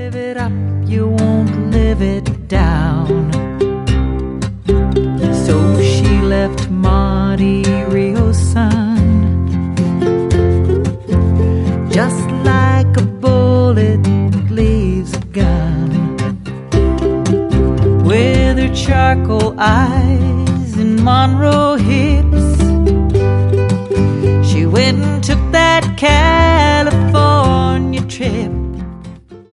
live it up, you won't live it down. So she left Monte Rio's son, just like a bullet leaves a gun. With her charcoal eyes in Monroe Hill,